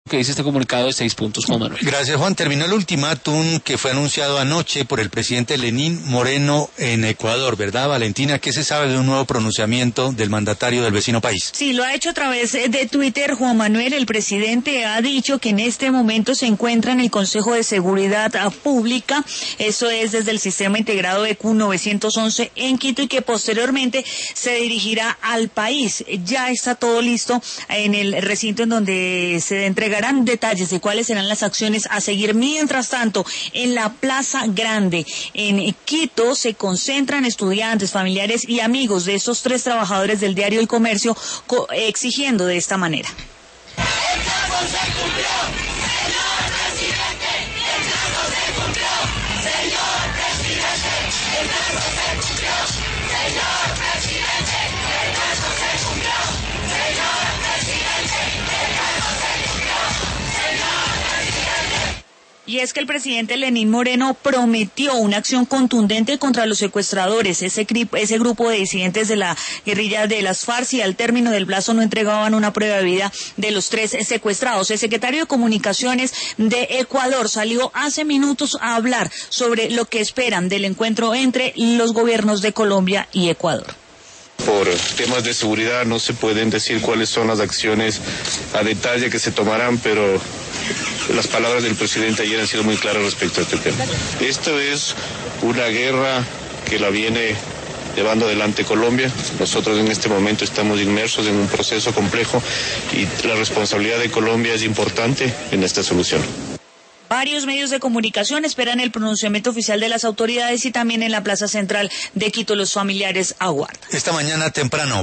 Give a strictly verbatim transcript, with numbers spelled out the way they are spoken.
que dice este comunicado de seis puntos, Juan Manuel. Gracias, Juan. Terminó el ultimátum que fue anunciado anoche por el presidente Lenín Moreno en Ecuador, ¿verdad, Valentina? ¿Qué se sabe de un nuevo pronunciamiento del mandatario del vecino país? Sí, lo ha hecho a través de Twitter. Juan Manuel, el presidente ha dicho que en este momento se encuentra en el Consejo de Seguridad Pública, eso es desde el Sistema Integrado E Q novecientos once en Quito, y que posteriormente se dirigirá al país. Ya está todo listo en el recinto en donde se entregarán detalles de cuáles serán las acciones a seguir. Mientras tanto, en la Plaza Grande, en Quito, se concentran estudiantes, familiares y amigos de estos tres trabajadores del diario El Comercio exigiendo de esta manera. El plazo se cumplió, señor presidente, el plazo se cumplió, señor presidente, el plazo se cumplió, señor presidente, el plazo se cumplió, señor presidente, el plazo se cumplió, señor presidente. Y es que el presidente Lenín Moreno prometió una acción contundente contra los secuestradores, ese, ese grupo de disidentes de la guerrilla de las FARC, y al término del plazo no entregaban una prueba de vida de los tres secuestrados. El secretario de Comunicaciones de Ecuador salió hace minutos a hablar sobre lo que esperan del encuentro entre los gobiernos de Colombia y Ecuador. Por temas de seguridad no se pueden decir cuáles son las acciones a detalle que se tomarán, pero las palabras del presidente ayer han sido muy claras respecto a este tema. Esto es una guerra que la viene llevando adelante Colombia. Nosotros en este momento estamos inmersos en un proceso complejo y la responsabilidad de Colombia es importante en esta solución. Varios medios de comunicación esperan el pronunciamiento oficial de las autoridades, y también en la Plaza Central de Quito los familiares aguardan. Esta mañana temprano,